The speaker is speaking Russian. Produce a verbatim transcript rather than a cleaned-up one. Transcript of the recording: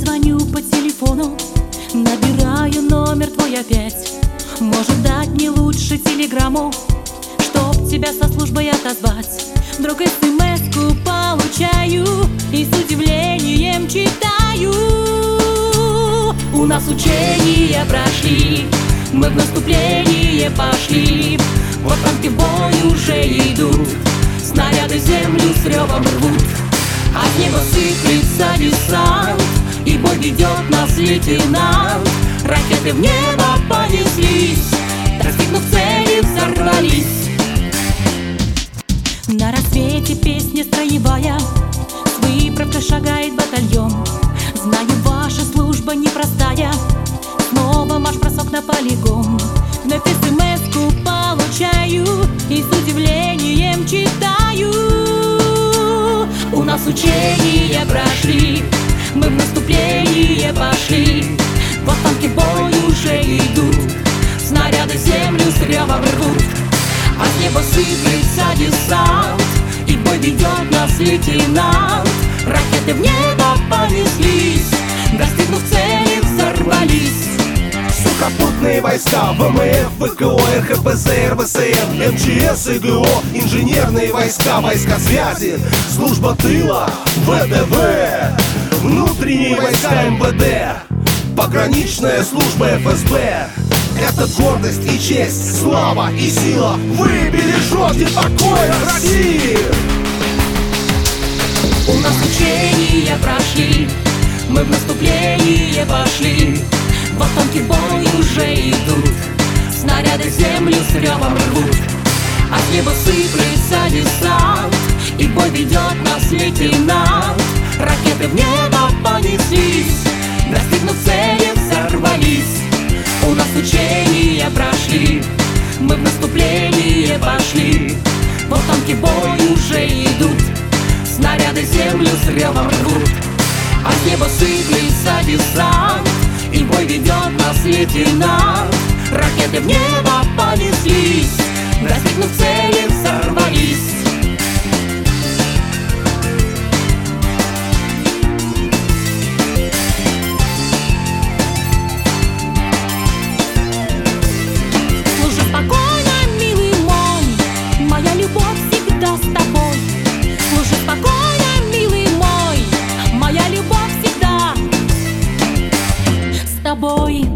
звоню по телефону, набираю номер твой опять. Может дать мне лучше телеграмму, чтоб тебя со службой отозвать. Вдруг смс-ку получаю и с удивлением читаю: у нас учения прошли, мы в наступление пошли. Вот танки в бой уже идут, снаряды землю с ревом рвут. А с неба сыплется десант, и бой ведет нас лейтенант. Ракеты в небо понеслись, достигнув цели, взорвались. На рассвете песня строевая, с выправкой шагает батальон. Знаю, ваша служба непростая, снова марш-бросок на полигон. Вновь смс-ку получаю и с удивлением читаю: у нас учения прошли, мы в наступление пошли. Вот танки в бой уже идут, снаряды землю с ревом рвут. А с неба сыплется десант, и в бой ведет нас лейтенант. Ракеты в небо понеслись, достигнув цели, взорвались. Сухопутные войска, ВМФ, ВКО, РХПЗ, РВСН, МЧС, ИГО, инженерные войска, войска связи, служба тыла, ВДВ, внутренние войска МВД, пограничная служба ФСБ. Это гордость и честь, слава и сила. Вы бережете покоя России. У нас учения прошли, мы в наступление пошли. Вот танки в бой уже идут, снаряды землю с ревом рвут. А с неба сыплется десант, и в бой ведет нас лейтенант. Ракеты в небо понеслись, достигнув цели, взорвались. У нас учения прошли, мы в наступление пошли. Вот танки в бой уже идут, снаряды землю с ревом рвут. А с неба сыплется десант, и в бой ведет нас лейтенант. Ракеты в небо понеслись, достигнув цели, взорвались. Служи спокойно, милый мой, моя любовь всегда с тобой. Служи спокойно, милый мой, моя любовь всегда с тобой.